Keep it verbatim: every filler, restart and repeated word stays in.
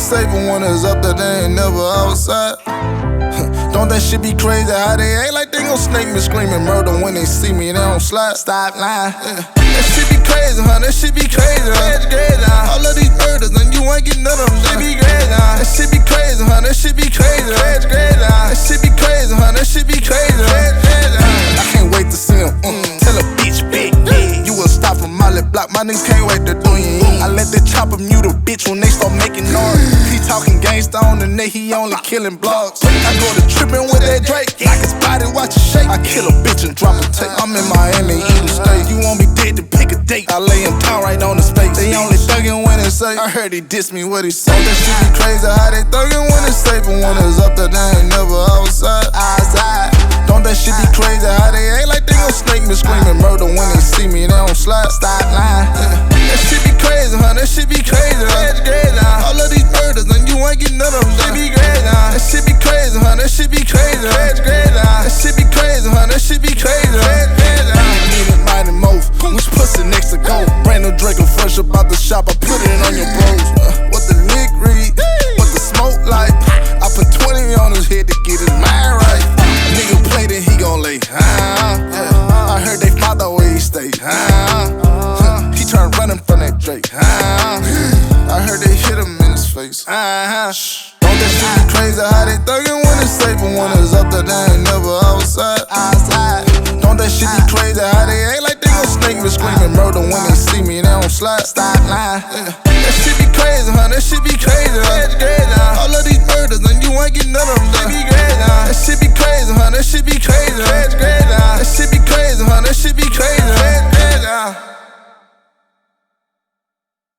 safe, but when it's up there, they ain't never outside. Don't that shit be crazy how they act like they gon' snake me, screaming murder when they see me, they don't slide. Stop lying. Yeah. That shit be crazy, huh? That shit be crazy, huh? All of these murders and you ain't get none of them. Shit be crazy, huh? That shit be crazy, huh? That shit be crazy, huh? That shit be crazy, huh? That shit be crazy, huh? I can't wait to see him. Mm. Tell a bitch, big, yeah. You will stop from Molly Block. My niggas can't wait to do you. I let that chopper mute a bitch when they start making noise. He talking gangsta on the net, he only killing blogs. I go to trippin' with that Drake, like his body, watch it shake. I kill a bitch and drop a tape. I'm in Miami, eating steak. You want me dead to pick a date? I lay him down right on his face. They only thuggin' when it's safe. I heard he diss me, what he say? That shit be crazy how they thuggin' when it's safe, but when it's up there, they ain't never outside. Outside. Don't that shit be crazy how they act like they gon' snake me, screaming murder when they see me, they don't slide. Stop lying. Yeah. That shit be crazy, huh? That shit be crazy, huh? All of these murders and you ain't get none of them. Shit be crazy, huh? That shit be crazy, huh? That shit be crazy, huh? That shit be crazy, huh? That shit be crazy, huh? Need it mighty move. Which pussy next to go? Brand new Draco fresh up out the shop. I put it on your bros. Uh, what the lick read? What the smoke like? I put twenty on his head to get his mind right. Nigga play then he gon' lay. Uh, yeah. I heard they father where he stay. Uh, he turned running from that Drake. Uh, I heard they hit him in his face. Uh-huh. Don't that shit be crazy how they thuggin' when it's safe, but when it's up there, they ain't never outside. Outside. Don't that shit be crazy how they act like they gon' snake me, screaming murder when they see me, they don't slide. Stop lying. Yeah. That shit be crazy, huh? That shit be crazy, huh? All of these murders and you ain't get none of them. That shit be crazy, huh? That shit be crazy, huh?